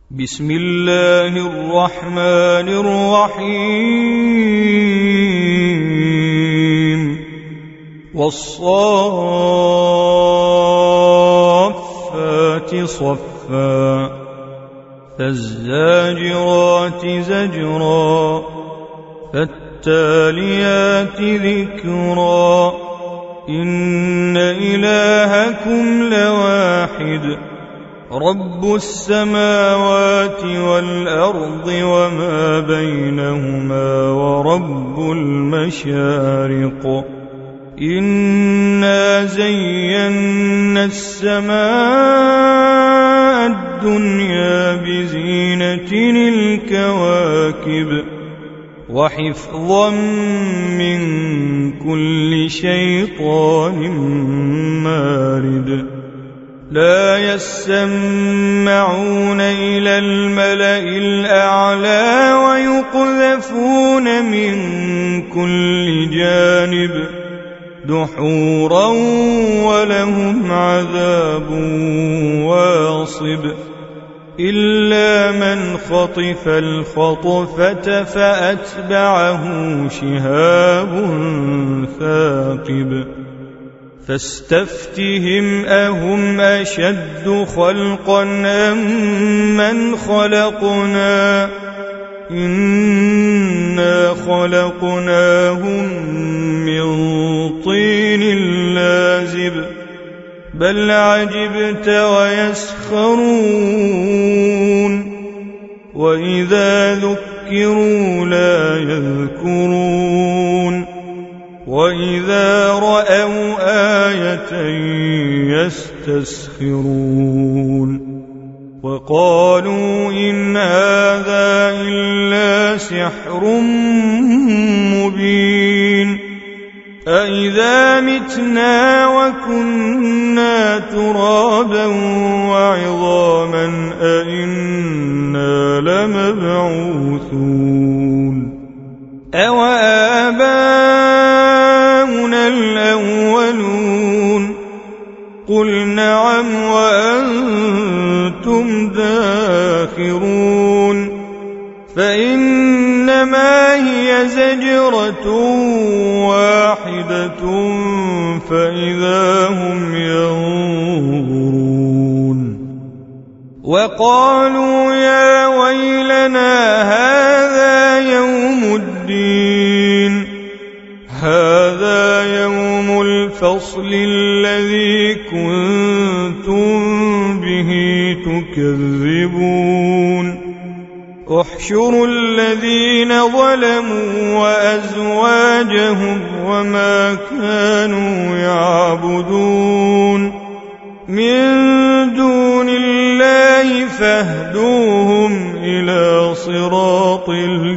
بسم الله الرحمن الرحيم والصافات صفا فالزاجرات زجرا فالتاليات ذكرا إن إلهكم لواحد رب السماوات والأرض وما بينهما ورب المشارق إنا زينا السماء الدنيا بزينة الكواكب وحفظا من كل شيطان مارد لا يسمعون إلى الملأ الأعلى ويقذفون من كل جانب دحورا ولهم عذاب واصب إلا من خطف الخطفة فأتبعه شهاب ثاقب فاستفتهم أهم أشد خلقا أم من خلقنا إنا خلقناهم من طين لازب بل عجبت ويسخرون وإذا ذكروا لا يذكرون وإذا رأوا آية يستسخرون وقالوا إن هذا إلا سحر مبين أإذا متنا وكنا ترابا وعظاما أإنا لمبعوثون أوآباؤنا الأولون قل نعم وأنتم داخرون فإنما هي زجرة واحدة فإذا هم ينظرون وقالوا يا ويلنا هذا يوم الدين هذا يوم الفصل الذي كنتم به تكذبون احشروا الذين ظلموا وأزواجهم وما كانوا يعبدون من دون الله فاهدوهم إلى صراط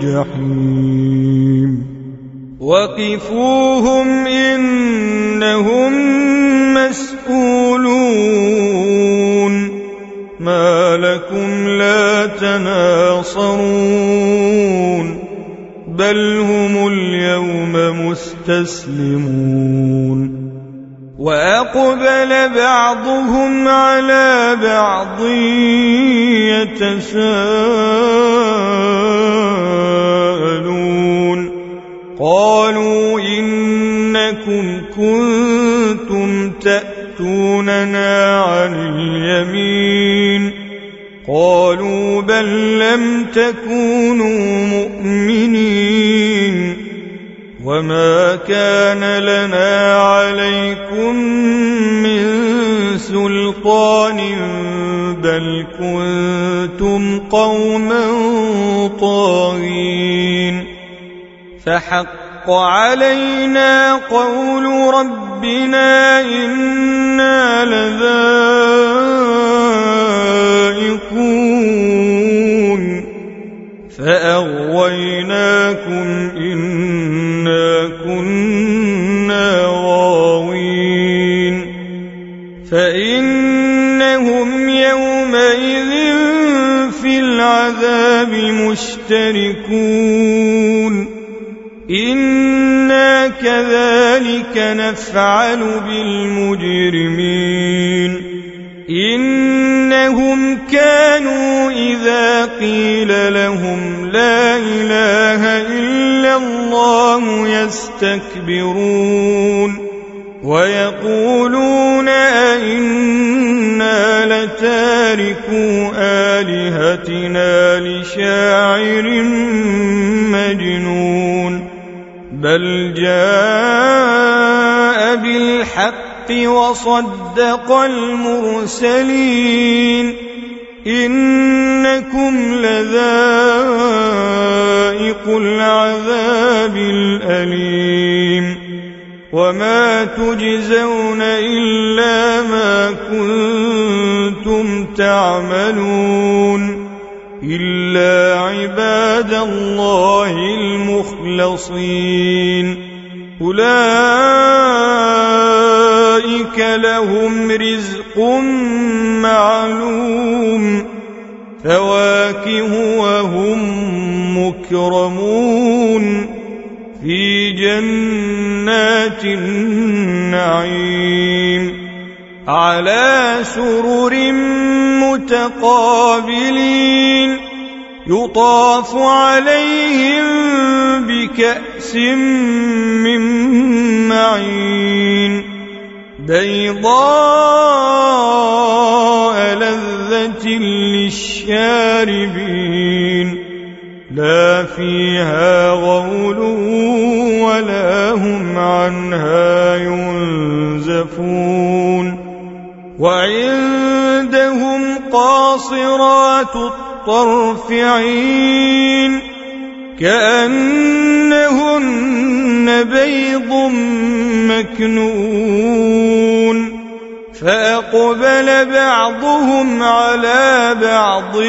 الجحيم وقفوهم إنهم مسؤولون ما لكم لا تناصرون بل هم اليوم مستسلمون وأقبل بعضهم على بعض يتساءلون قالوا إنكم كنتم تأتوننا عن اليمين قالوا بل لم تكونوا مؤمنين وما كان لنا عليكم من سلطان بل كنتم قوما طاغين فحق علينا قول ربنا إنا لذائقون فأغويناكم إنا كنا غاوين فإنهم يومئذ في العذاب مشتركون إنا كذلك نفعل بالمجرمين إنهم كانوا إذا قيل لهم لا إله إلا الله يستكبرون ويقولون أئنا لتاركو آلهتنا لشاعر مجنون بل جاء بالحق وصدق المرسلين إنكم لذائق العذاب الأليم وما تجزون إلا ما كنتم تعملون إلا عباد الله المخلصين أولئك لهم رزق معلوم فواكه وهم مكرمون في جنات النعيم على سرر متقابلين يطاف عليهم بكأس من معين بيضاء لذة للشاربين لا فيها غول ولا هم عنها ينزفون وعندهم قاصرات الطرف عين كأنهن بيض مكنون فأقبل بعضهم على بعض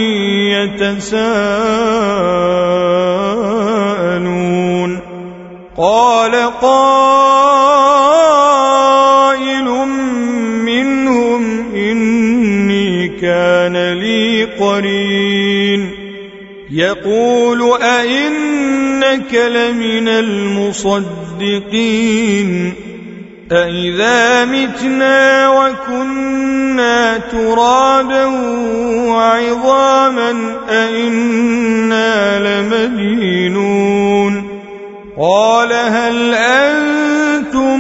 يتساءلون قال قائل منهم إني كان لي قرين يقول أئنك لمن المصدقين أإذا متنا وكنا ترابا وعظاما أئنا لمدينون قال هل أنتم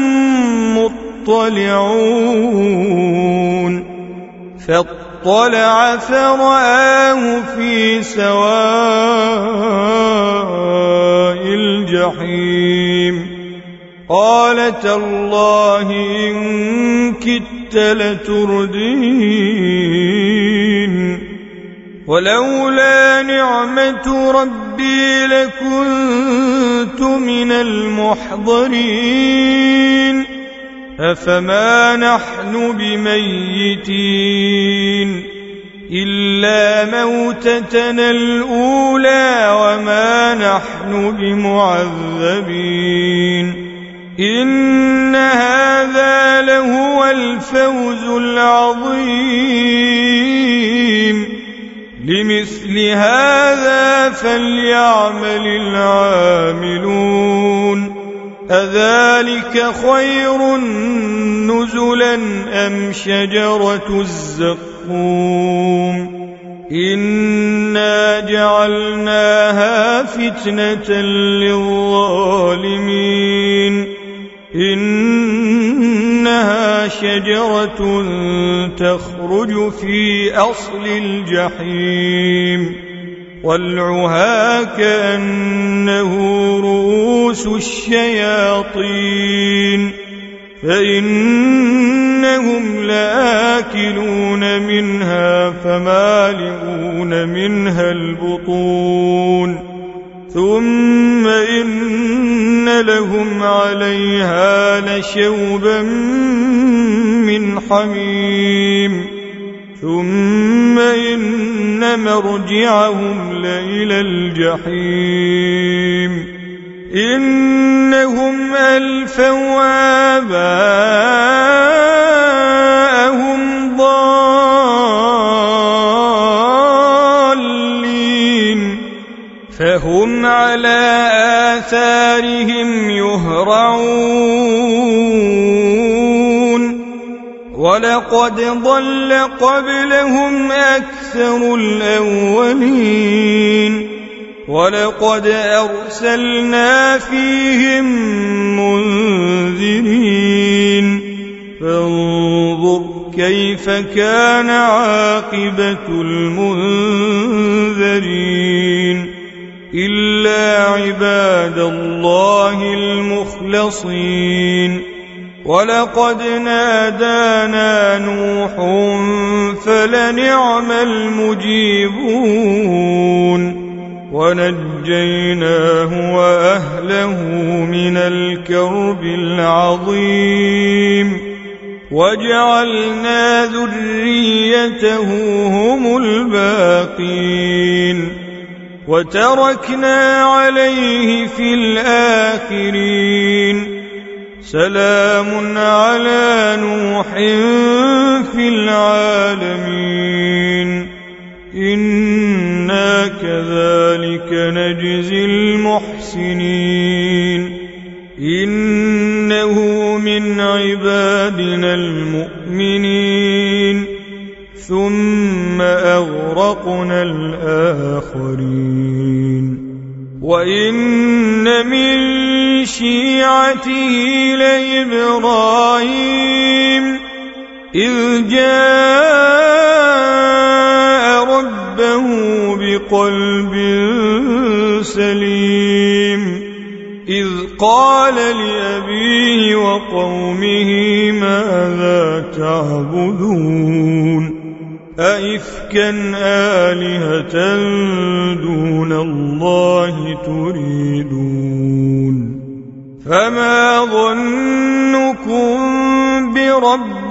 مطلعون فاطلع فرآه في سواء الجحيم قال تالله إن كدت لتردين ولولا نعمة ربي لكنت من المحضرين أفما نحن بميتين إلا موتتنا الأولى وما نحن بمعذبين إن هذا لهو الفوز العظيم لمثل هذا فليعمل العاملون أذلك خير نزلا أم شجرة الزقوم إنا جعلناها فتنة للظالمين إنها شجرة تخرج في أصل الجحيم طلعها كأنه رؤوس الشياطين فإنهم لآكلون منها فمالئون منها البطون ثم إن لهم عليها لشوبا من حميم ثم إن مرجعهم لإلى الجحيم إنهم ألفوا آباءهم ضالين فهم على آثارهم يهرعون ولقد ضل قبلهم أكثر الأولين ولقد أرسلنا فيهم منذرين فانظر كيف كان عاقبة المنذرين إلا عباد الله المخلصين ولقد نادانا نوح فلنعم المجيبون ونجيناه وأهله من الكرب العظيم وجعلنا ذريته هم الباقين وتركنا عليه في الآخرين سلام على نوح في العالمين إنا كذلك نجزي المحسنين إنه من عبادنا المؤمنين ثم أغرقنا الآخرين وإن من شيعته لإبراهيم إذ جاء ربه بقلب سليم إذ قال لأبيه وقومه ماذا تعبدون أئفكا آلهة دون الله تريدون فما ظنكم برب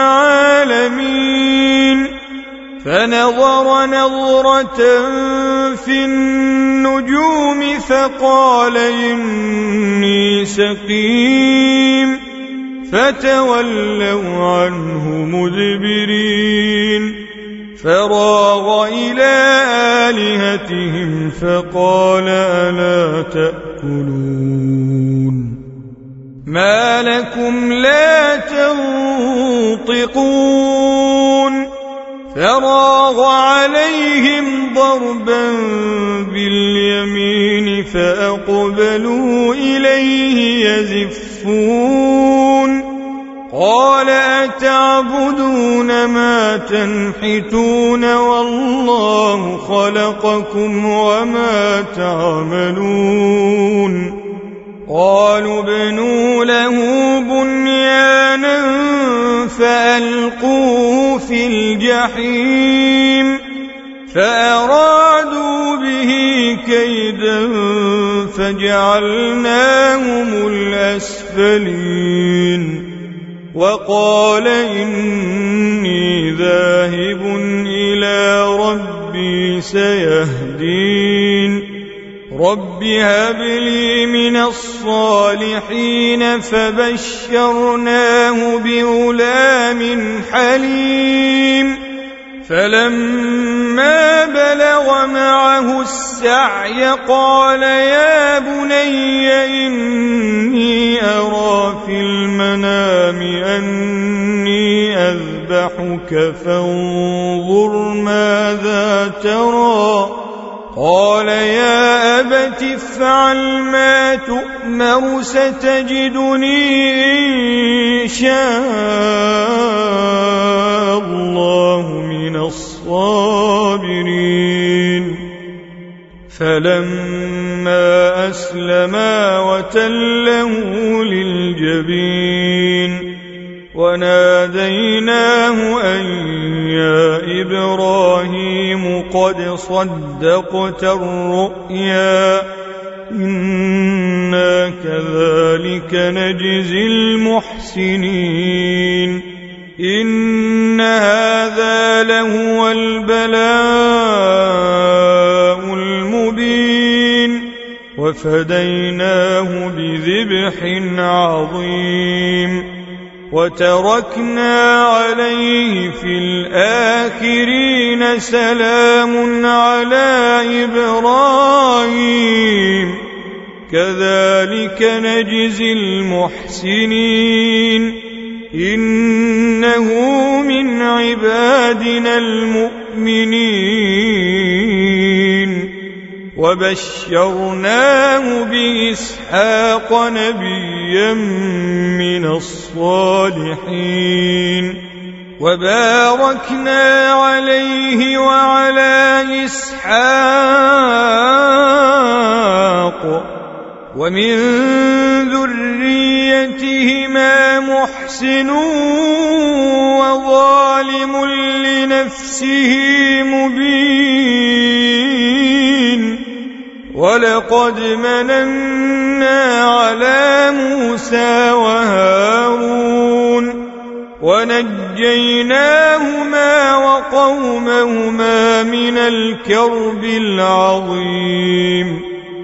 العالمين فنظر نظرة في النجوم فقال إني سقيم فتولوا عنه مدبرين فراغ إلى آلهتهم فقال ألا تأكلون ما لكم لا تنطقون فراغ عليهم ضربا باليمين فأقبلوا إليه يزفون قال أتعبدون ما تنحتون والله خلقكم وما تعملون قالوا ابنوا له بنيانا فألقوه في الجحيم فأرادوا به كيدا فجعلناهم الأسفلين وقال إني ذاهب إلى ربي سيهدين رب هب لي من الصالحين فبشرناه بغلام حليم فلما بلغ معه السعي قال يا بني إني أرى في المنام أني أذبحك فانظر ماذا ترى قال يا أبت افعل ما تؤمر ستجدني إن شاء الله من الصابرين فلما أسلما وتله للجبين وناديناه أن يا إبراهيم قد صدقت الرؤيا إنا كذلك نجزي المحسنين إن هذا لهو البلاء المبين وفديناه بذبح عظيم وتركنا عليه في الآخرين سلام على إبراهيم كذلك نجزي المحسنين إنه من عبادنا المؤمنين وبشرناه بإسحاق نبيا من الصالحين وباركنا عليه وعلى إسحاق ومن ذريتهما محسن وظالم لنفسه مبين ولقد مننا على موسى وهارون ونجيناهما وقومهما من الكرب العظيم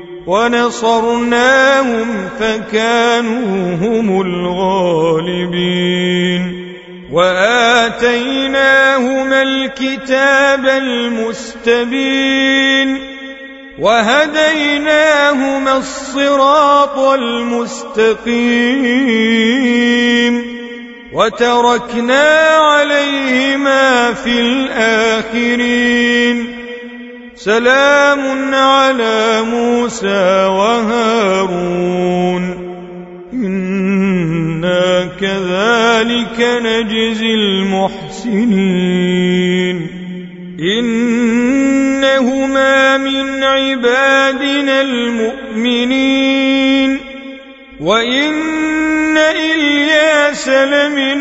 ونصرناهم فكانوا هم الغالبين وآتيناهما الكتاب المستبين وهديناهما الصراط المستقيم وتركنا عليهما في الآخرين سلام على موسى وهارون إنا كذلك نجزي المحسنين إنهما من عبادنا المؤمنين وإن إلياس لمن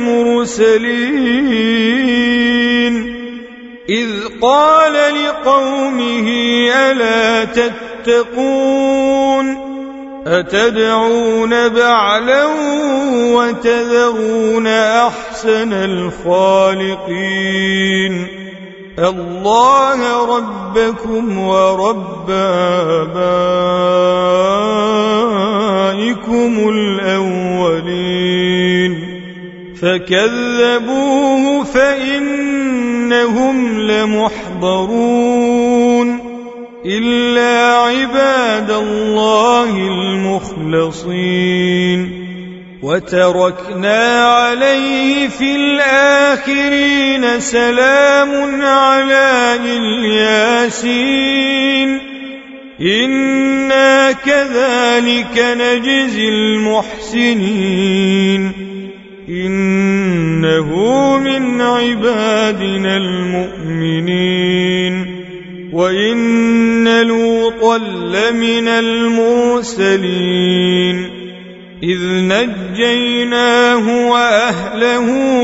المرسلين إذ قال لقومه ألا تتقون أتدعون بعلا وتذرون أحسن الخالقين الله ربكم ورب آبائكم الأولين فكذبوه فإنهم لمحضرون إلا عباد الله المخلصين وتركنا عليه في الآخرين سلام على الياسين إنا كذلك نجزي المحسنين إنه من عبادنا المؤمنين وإن لوطا لمن المرسلين إذ نجيناه وأهله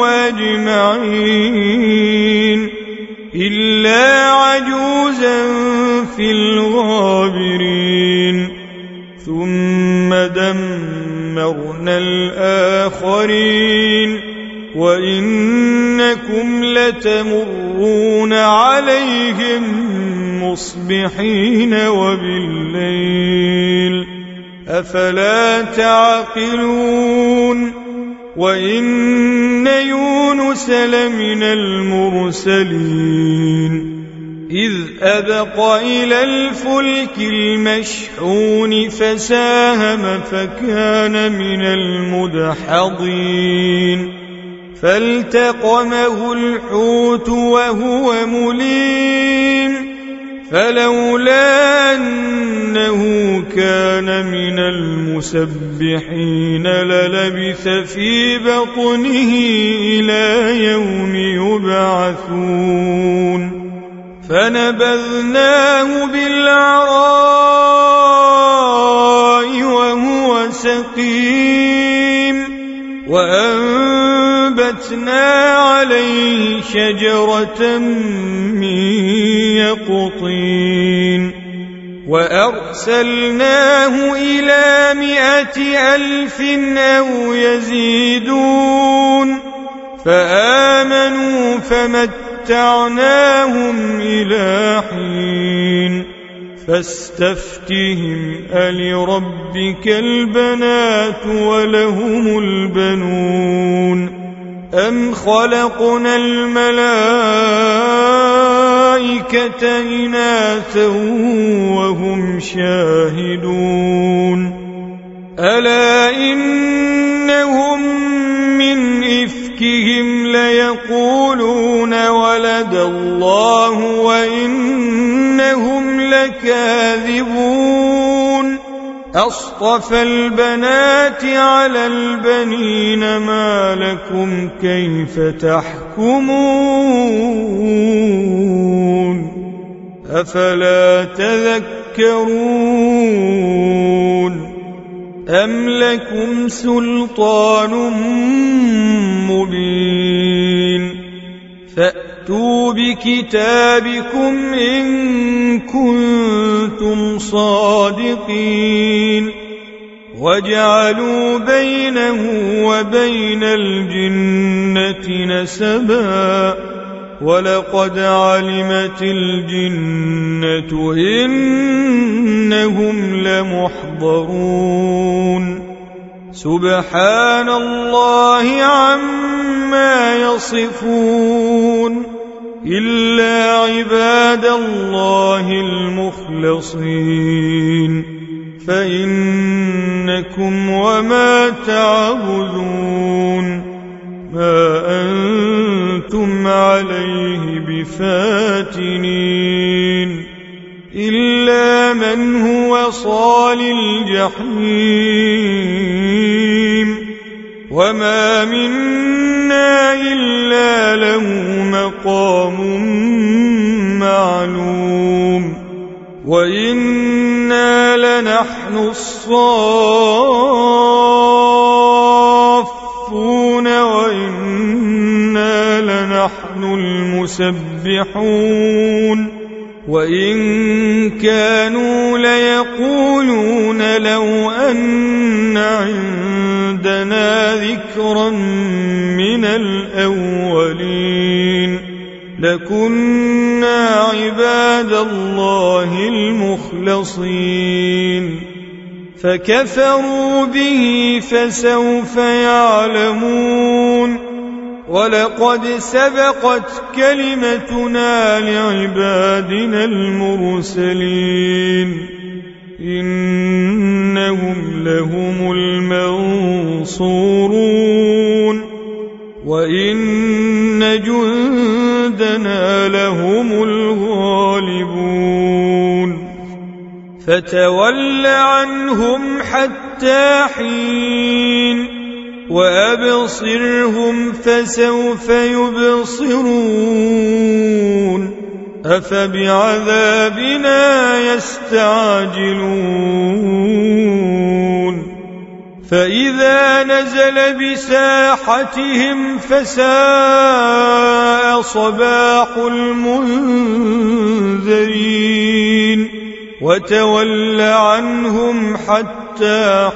أجمعين إلا عجوزا في الغابرين ثم دمرنا الآخرين وإنكم لتمرون عليهم مصبحين وبالليل أفلا تعقلون وإن يونس لمن المرسلين إذ أبق إلى الفلك المشحون فساهم فكان من المدحضين فالتقمه الحوت وهو مليم فلولا أنه كان من المسبحين للبث في بطنه إلى يوم يبعثون فنبذناه بالعراء وهو سقيم وأنبتنا عليه شجرة من يقطين وأرسلناه إلى 100,000 أو يزيدون فآمنوا فمتعناهم إلى حين فاستفتهم ألربك البنات ولهم البنون أم خلقنا الملائكة إناثا وهم شاهدون ألا إنهم من إفكهم ليقولون ولد الله وإنهم لكاذبون أصطفى البنات على البنين ما لكم كيف تحكمون أفلا تذكرون أم لكم سلطان مبين فأتوا بكتابكم إن كنتم صادقين وجعلوا بينه وبين الجنة نسبا ولقد علمت الجنة إنهم لمحضرون سبحان الله عما يصفون إلا عباد الله المخلصين فإنكم وما تعبدون ما أنتم عليه بفاتنين إلا من هو صال الجحيم وما منا إلا له مقام معلوم وإنا لنحن الصافون وإنا لنحن المسبحون وإن كانوا ليقولون لو أن عندنا ذكرا من الأولين لكنا عباد الله المخلصين فكفروا به فسوف يعلمون ولقد سبقت كلمتنا لعبادنا المرسلين إنهم لهم المنصورون وإن جندنا لهم الغالبون فتول عنهم حتى حين وأبصرهم فسوف يبصرون أفبعذابنا يستعجلون فإذا نزل بساحتهم فساء صباح المنذرين وتول عنهم حتى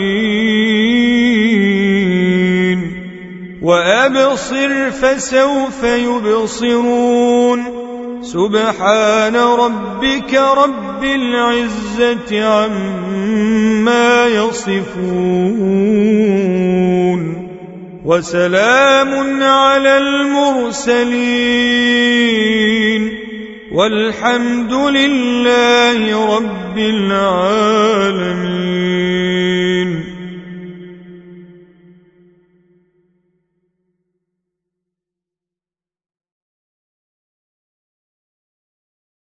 حين وأبصر فسوف يبصرون سبحان ربك رب العزة عما يصفون وسلام على المرسلين والحمد لله رب العالمين.